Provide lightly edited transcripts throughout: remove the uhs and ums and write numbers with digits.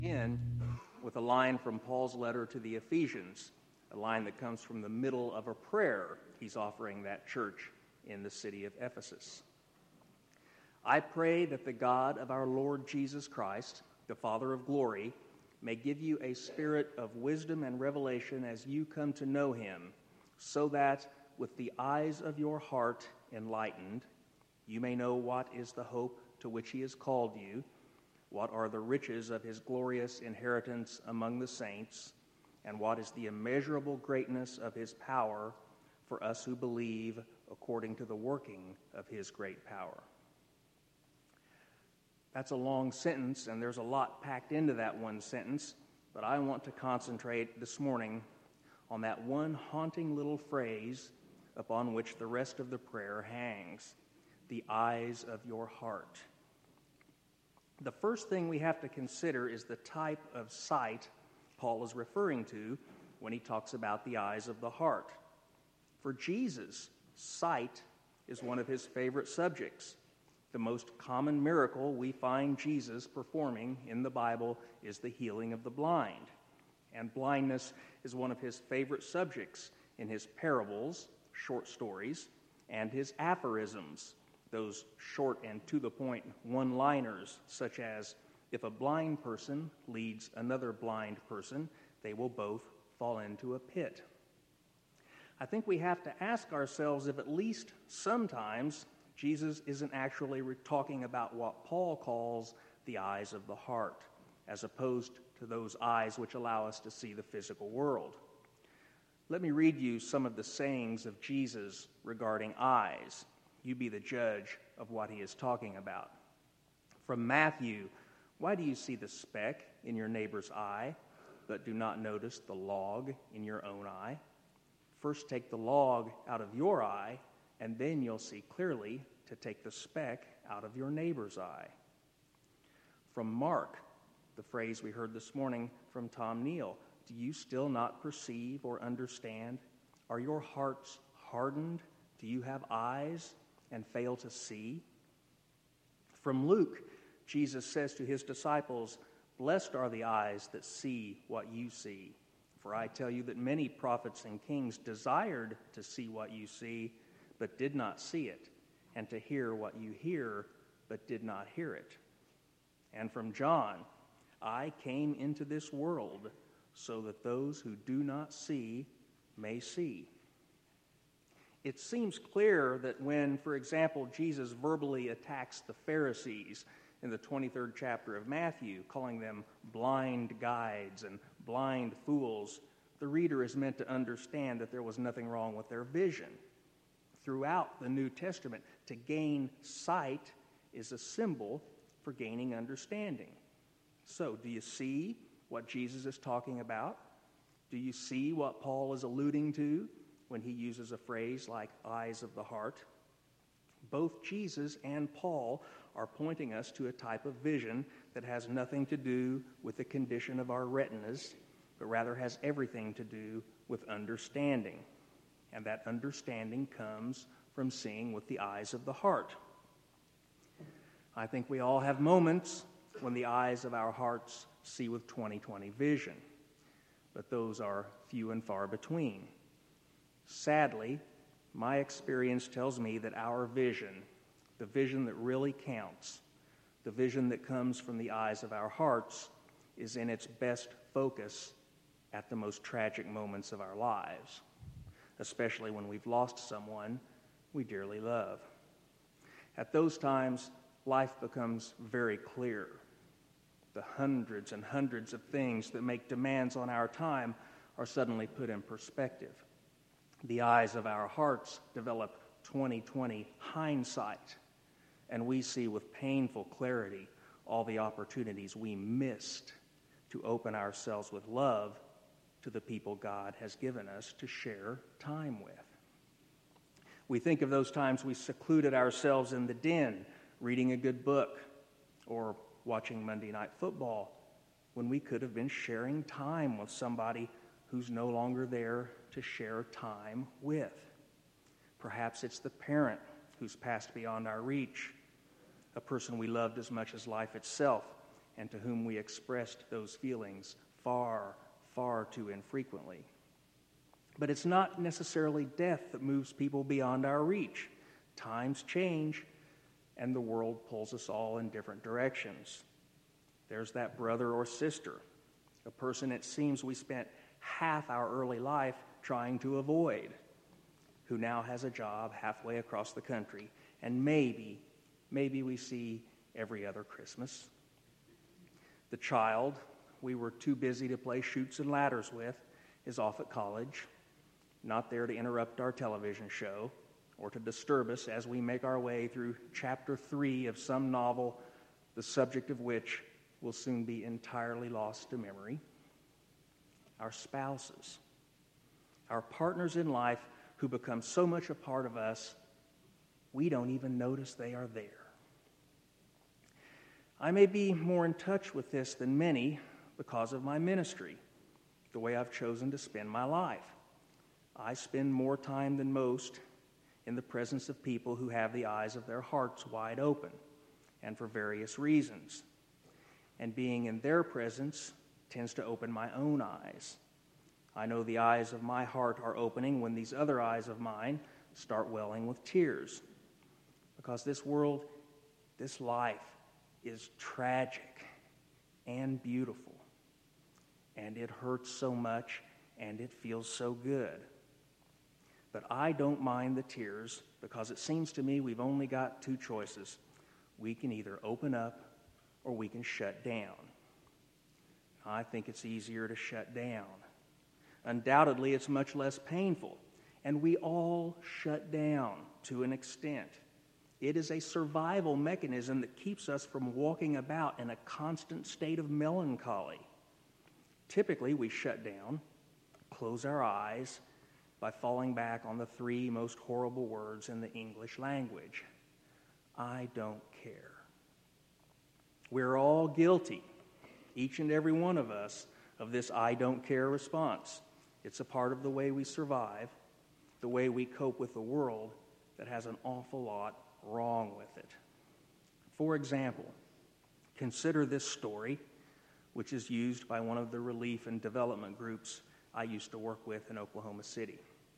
begin with a line from Paul's letter to the Ephesians, a line that comes from the middle of a prayer he's offering that church in the city of Ephesus. I pray that the God of our Lord Jesus Christ, the Father of glory, may give you a spirit of wisdom and revelation as you come to know him, so that with the eyes of your heart enlightened, you may know what is the hope to which he has called you, what are the riches of his glorious inheritance among the saints, and what is the immeasurable greatness of his power for us who believe according to the working of his great power. That's a long sentence, and there's a lot packed into that one sentence, but I want to concentrate this morning on that one haunting little phrase upon which the rest of the prayer hangs: the eyes of your heart. The first thing we have to consider is the type of sight Paul is referring to when he talks about the eyes of the heart. For Jesus, sight is one of his favorite subjects. The most common miracle we find Jesus performing in the Bible is the healing of the blind. And blindness is one of his favorite subjects in his parables, short stories, and his aphorisms, those short and to-the-point one-liners, such as, if a blind person leads another blind person, they will both fall into a pit. I think we have to ask ourselves if at least sometimes Jesus isn't actually talking about what Paul calls the eyes of the heart, as opposed to those eyes which allow us to see the physical world. Let me read you some of the sayings of Jesus regarding eyes. You be the judge of what he is talking about. From Matthew, why do you see the speck in your neighbor's eye, but do not notice the log in your own eye? First take the log out of your eye, and then you'll see clearly to take the speck out of your neighbor's eye. From Mark, the phrase we heard this morning from Tom Neal, do you still not perceive or understand? Are your hearts hardened? Do you have eyes and fail to see? From Luke, Jesus says to his disciples, blessed are the eyes that see what you see. For I tell you that many prophets and kings desired to see what you see, but did not see it, and to hear what you hear, but did not hear it. And from John, I came into this world so that those who do not see may see. It seems clear that when, for example, Jesus verbally attacks the Pharisees in the 23rd chapter of Matthew, calling them blind guides and blind fools, the reader is meant to understand that there was nothing wrong with their vision. Throughout the New Testament, to gain sight is a symbol for gaining understanding. So, do you see what Jesus is talking about? Do you see what Paul is alluding to when he uses a phrase like eyes of the heart? Both Jesus and Paul are pointing us to a type of vision that has nothing to do with the condition of our retinas, but rather has everything to do with understanding. And that understanding comes from seeing with the eyes of the heart. I think we all have moments when the eyes of our hearts see with 20/20 vision, but those are few and far between. Sadly, my experience tells me that our vision, the vision that really counts, the vision that comes from the eyes of our hearts, is in its best focus at the most tragic moments of our lives, especially when we've lost someone we dearly love. At those times, life becomes very clear. The hundreds and hundreds of things that make demands on our time are suddenly put in perspective. The eyes of our hearts develop 20/20 hindsight, and we see with painful clarity all the opportunities we missed to open ourselves with love to the people God has given us to share time with. We think of those times we secluded ourselves in the den, reading a good book, or watching Monday Night Football, when we could have been sharing time with somebody who's no longer there to share time with. Perhaps it's the parent who's passed beyond our reach, a person we loved as much as life itself, and to whom we expressed those feelings far, far too infrequently. But it's not necessarily death that moves people beyond our reach. Times change, and the world pulls us all in different directions. There's that brother or sister, a person it seems we spent half our early life trying to avoid, who now has a job halfway across the country, and maybe we see every other Christmas. The child we were too busy to play Chutes and Ladders with is off at college, not there to interrupt our television show or to disturb us as we make our way through chapter 3 of some novel, the subject of which will soon be entirely lost to memory. Our spouses, our partners in life who become so much a part of us, we don't even notice they are there. I may be more in touch with this than many because of my ministry, the way I've chosen to spend my life. I spend more time than most in the presence of people who have the eyes of their hearts wide open, and for various reasons. And being in their presence tends to open my own eyes. I know the eyes of my heart are opening when these other eyes of mine start welling with tears. Because this world, this life, is tragic and beautiful. And it hurts so much, and it feels so good. But I don't mind the tears because it seems to me we've only got two choices. We can either open up or we can shut down. I think it's easier to shut down. Undoubtedly, it's much less painful, and we all shut down to an extent. It is a survival mechanism that keeps us from walking about in a constant state of melancholy. Typically, we shut down, close our eyes, by falling back on the three most horrible words in the English language. I don't care. We're all guilty, each and every one of us, of this I don't care response. It's a part of the way we survive, the way we cope with the world that has an awful lot wrong with it. For example, consider this story, which is used by one of the relief and development groups I used to work with in Oklahoma City.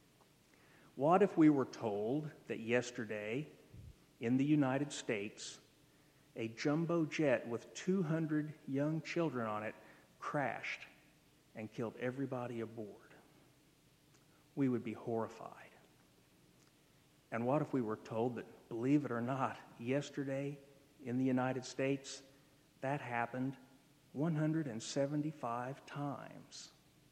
What if we were told that yesterday in the United States, a jumbo jet with 200 young children on it crashed and killed everybody aboard? We would be horrified. And what if we were told that, believe it or not, yesterday in the United States, that happened 175 times?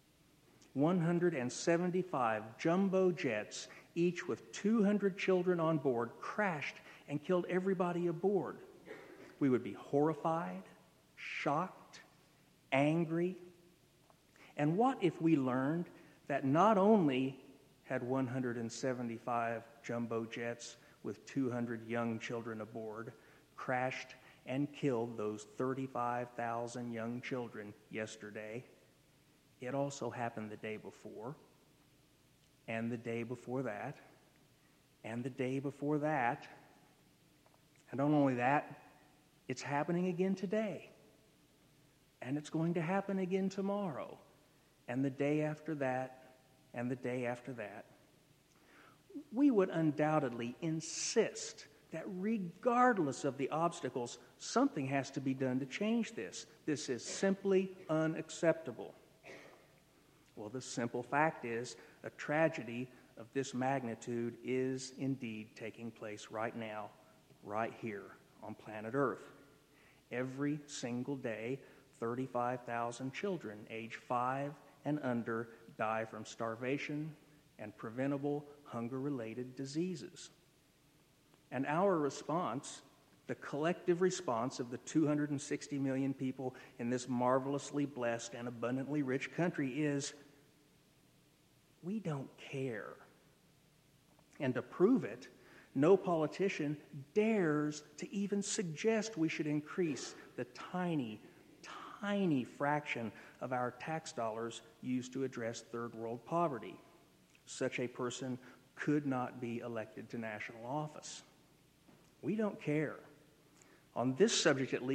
175 jumbo jets, each with 200 children on board, crashed and killed everybody aboard. We would be horrified, shocked, angry. And what if we learned that not only had 175 jumbo jets with 200 young children aboard crashed and killed those 35,000 young children yesterday, it also happened the day before, and the day before that, and the day before that. And not only that, it's happening again today. And it's going to happen again tomorrow, and the day after that, and the day after that. We would undoubtedly insist that regardless of the obstacles, something has to be done to change this. This is simply unacceptable. Well, the simple fact is, a tragedy of this magnitude is indeed taking place right now, right here on planet Earth. Every single day, 35,000 children age 5 and under die from starvation and preventable hunger-related diseases. And our response, the collective response of the 260 million people in this marvelously blessed and abundantly rich country is, we don't care. And to prove it, no politician dares to even suggest we should increase the tiny, tiny fraction of our tax dollars used to address third world poverty. Such a person could not be elected to national office. We don't care. On this subject, at least,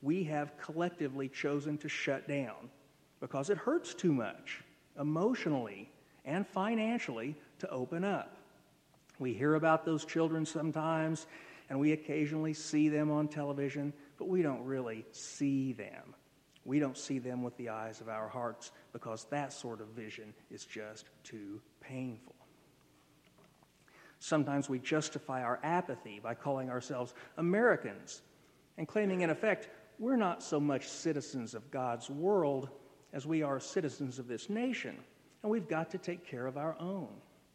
we have collectively chosen to shut down because it hurts too much, emotionally and financially, to open up. We hear about those children sometimes, and we occasionally see them on television, but we don't really see them. We don't see them with the eyes of our hearts because that sort of vision is just too painful. Sometimes we justify our apathy by calling ourselves Americans and claiming, in effect, we're not so much citizens of God's world as we are citizens of this nation, and we've got to take care of our own.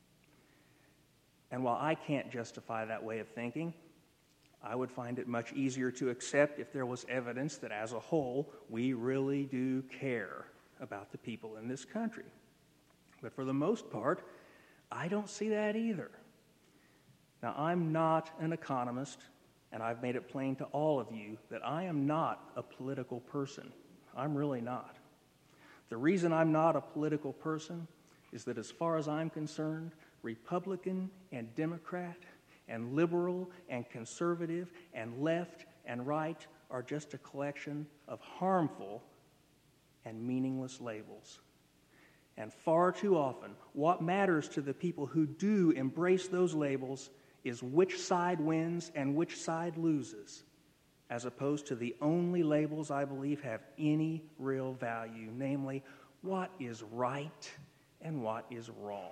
And while I can't justify that way of thinking, I would find it much easier to accept if there was evidence that as a whole, we really do care about the people in this country. But for the most part, I don't see that either. Now, I'm not an economist, and I've made it plain to all of you that I am not a political person. I'm really not. The reason I'm not a political person is that as far as I'm concerned, Republican and Democrat and liberal and conservative and left and right are just a collection of harmful and meaningless labels. And far too often, what matters to the people who do embrace those labels is which side wins and which side loses, as opposed to the only labels I believe have any real value, namely, what is right and what is wrong.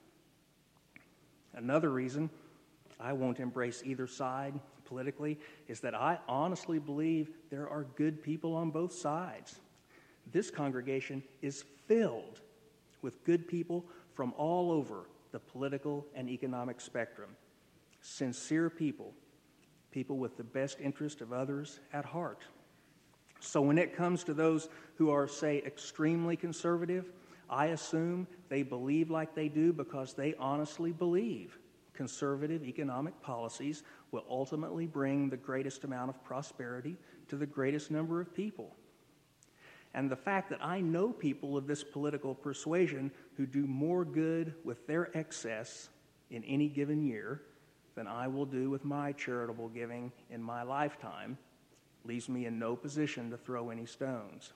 Another reason I won't embrace either side politically is that I honestly believe there are good people on both sides. This congregation is filled with good people from all over the political and economic spectrum. Sincere people, people with the best interest of others at heart. So when it comes to those who are, say, extremely conservative, I assume they believe like they do because they honestly believe conservative economic policies will ultimately bring the greatest amount of prosperity to the greatest number of people. And the fact that I know people of this political persuasion who do more good with their excess in any given year than I will do with my charitable giving in my lifetime leaves me in no position to throw any stones.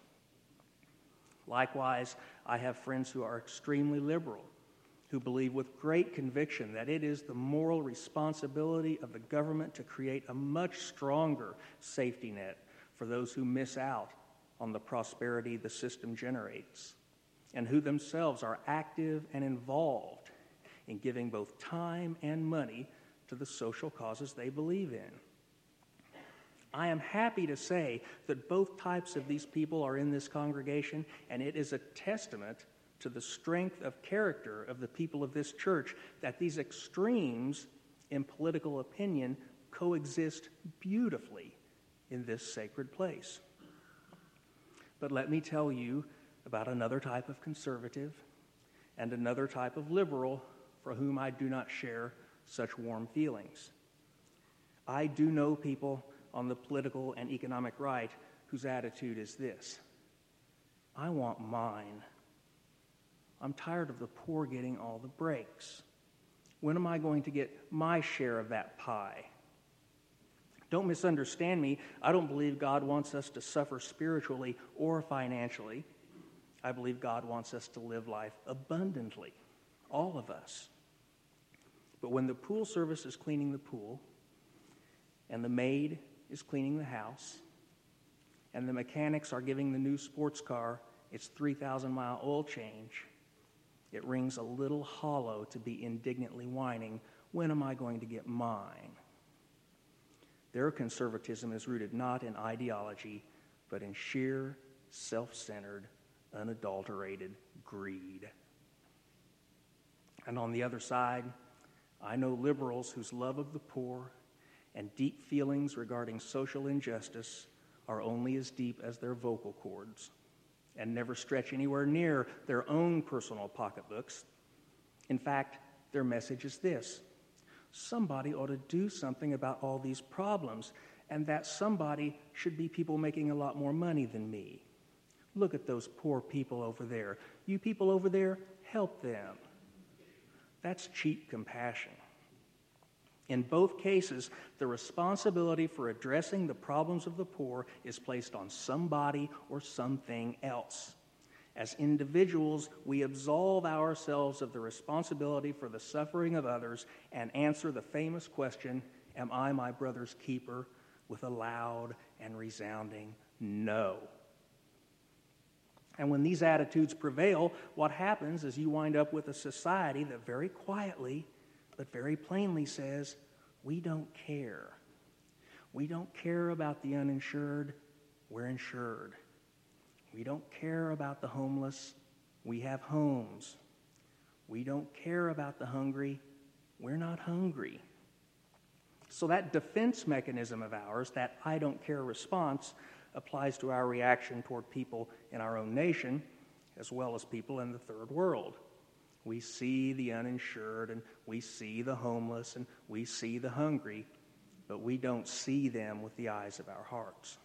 Likewise, I have friends who are extremely liberal, who believe with great conviction that it is the moral responsibility of the government to create a much stronger safety net for those who miss out on the prosperity the system generates, and who themselves are active and involved in giving both time and money to the social causes they believe in. I am happy to say that both types of these people are in this congregation, and it is a testament to the strength of character of the people of this church that these extremes in political opinion coexist beautifully in this sacred place. But let me tell you about another type of conservative and another type of liberal for whom I do not share such warm feelings. I do know people on the political and economic right whose attitude is this: I want mine. I'm tired of the poor getting all the breaks. When am I going to get my share of that pie? Don't misunderstand me. I don't believe God wants us to suffer spiritually or financially. I believe God wants us to live life abundantly, all of us. But when the pool service is cleaning the pool, and the maid is cleaning the house, and the mechanics are giving the new sports car its 3,000-mile oil change, it rings a little hollow to be indignantly whining, when am I going to get mine? Their conservatism is rooted not in ideology, but in sheer, self-centered, unadulterated greed. And on the other side, I know liberals whose love of the poor and deep feelings regarding social injustice are only as deep as their vocal cords and never stretch anywhere near their own personal pocketbooks. In fact, their message is this: somebody ought to do something about all these problems, and that somebody should be people making a lot more money than me. Look at those poor people over there. You people over there, help them. That's cheap compassion. In both cases, the responsibility for addressing the problems of the poor is placed on somebody or something else. As individuals, we absolve ourselves of the responsibility for the suffering of others and answer the famous question, "Am I my brother's keeper?" with a loud and resounding no. And when these attitudes prevail, what happens is you wind up with a society that very quietly but very plainly says, we don't care. We don't care about the uninsured. We're insured. We don't care about the homeless. We have homes. We don't care about the hungry. We're not hungry. So that defense mechanism of ours, that I don't care response, applies to our reaction toward people in our own nation as well as people in the third world. We see the uninsured and we see the homeless and we see the hungry, but we don't see them with the eyes of our hearts.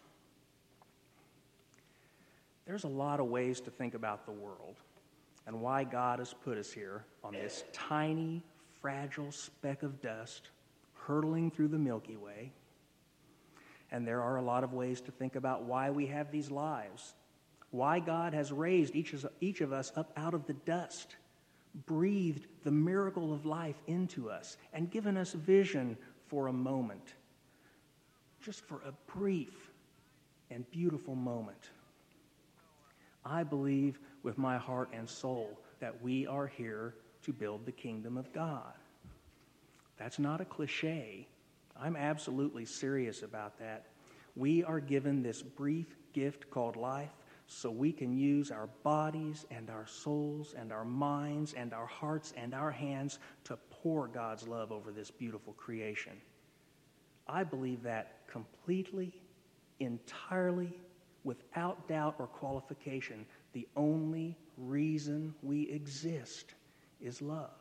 There's a lot of ways to think about the world and why God has put us here on this tiny, fragile speck of dust hurtling through the Milky Way. And there are a lot of ways to think about why we have these lives, why God has raised each of us up out of the dust, breathed the miracle of life into us, and given us vision for a moment, just for a brief and beautiful moment. I believe with my heart and soul that we are here to build the kingdom of God. That's not a cliche. I'm absolutely serious about that. We are given this brief gift called life so we can use our bodies and our souls and our minds and our hearts and our hands to pour God's love over this beautiful creation. I believe that completely, entirely, without doubt or qualification. The only reason we exist is love.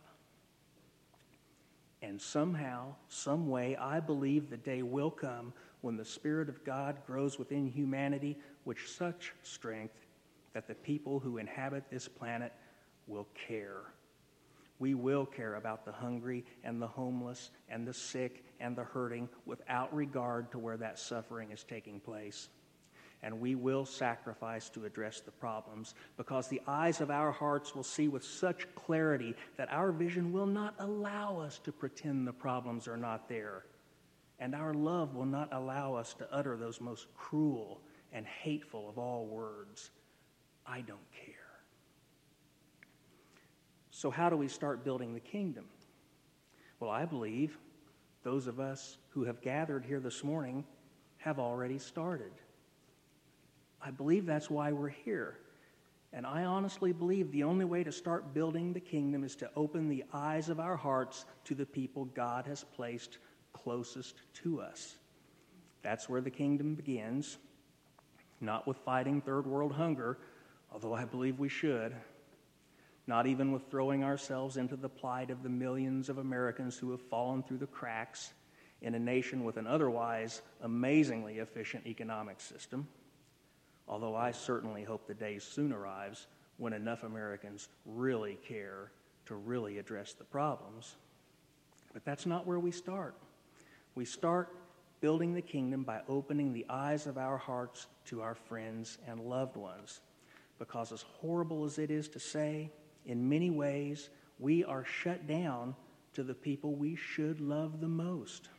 And somehow, some way, I believe the day will come when the Spirit of God grows within humanity with such strength that the people who inhabit this planet will care. We will care about the hungry and the homeless and the sick and the hurting without regard to where that suffering is taking place. And we will sacrifice to address the problems because the eyes of our hearts will see with such clarity that our vision will not allow us to pretend the problems are not there. And our love will not allow us to utter those most cruel and hateful of all words, "I don't care." So how do we start building the kingdom? Well, I believe those of us who have gathered here this morning have already started. I believe that's why we're here. And I honestly believe the only way to start building the kingdom is to open the eyes of our hearts to the people God has placed closest to us. That's where the kingdom begins, not with fighting third world hunger, although I believe we should, not even with throwing ourselves into the plight of the millions of Americans who have fallen through the cracks in a nation with an otherwise amazingly efficient economic system. Although I certainly hope the day soon arrives when enough Americans really care to really address the problems. But that's not where we start. We start building the kingdom by opening the eyes of our hearts to our friends and loved ones. Because as horrible as it is to say, in many ways, we are shut down to the people we should love the most.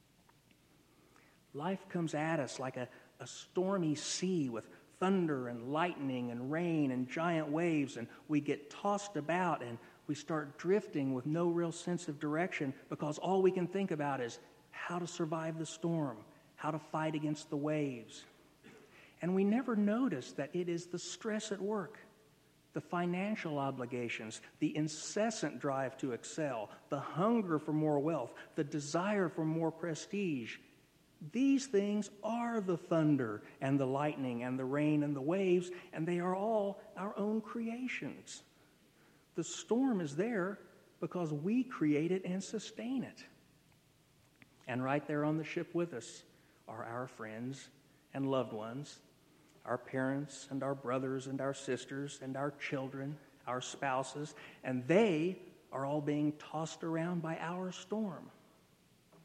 Life comes at us like a stormy sea with thunder and lightning and rain and giant waves, and we get tossed about and we start drifting with no real sense of direction because all we can think about is how to survive the storm, how to fight against the waves. And we never notice that it is the stress at work, the financial obligations, the incessant drive to excel, the hunger for more wealth, the desire for more prestige. These things are the thunder and the lightning and the rain and the waves, and they are all our own creations. The storm is there because we create it and sustain it. And right there on the ship with us are our friends and loved ones, our parents and our brothers and our sisters and our children, our spouses, and they are all being tossed around by our storm.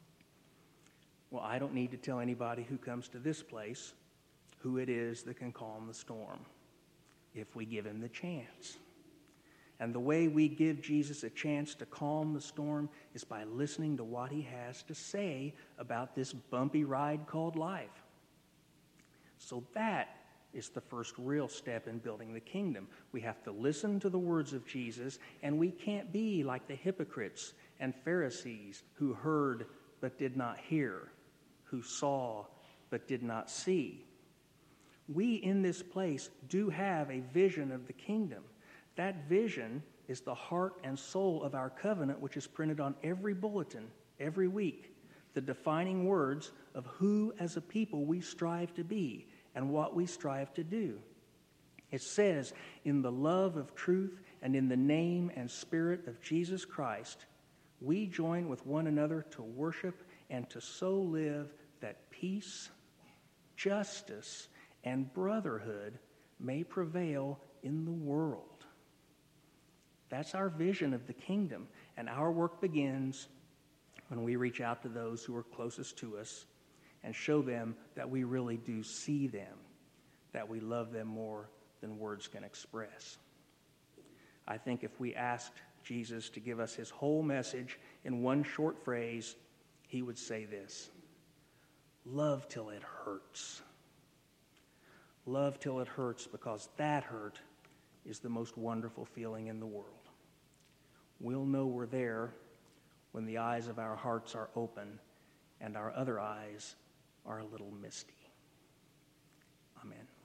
Well, I don't need to tell anybody who comes to this place who it is that can calm the storm if we give him the chance. And the way we give Jesus a chance to calm the storm is by listening to what he has to say about this bumpy ride called life. So that is the first real step in building the kingdom. We have to listen to the words of Jesus, and we can't be like the hypocrites and Pharisees who heard but did not hear, who saw but did not see. We in this place do have a vision of the kingdom. That vision is the heart and soul of our covenant, which is printed on every bulletin every week, the defining words of who as a people we strive to be and what we strive to do. It says, in the love of truth and in the name and spirit of Jesus Christ, we join with one another to worship and to so live that peace, justice, and brotherhood may prevail in the world. That's our vision of the kingdom, and our work begins when we reach out to those who are closest to us and show them that we really do see them, that we love them more than words can express. I think if we asked Jesus to give us his whole message in one short phrase, he would say this: love till it hurts. Love till it hurts, because that hurt is the most wonderful feeling in the world. We'll know we're there when the eyes of our hearts are open and our other eyes are a little misty. Amen.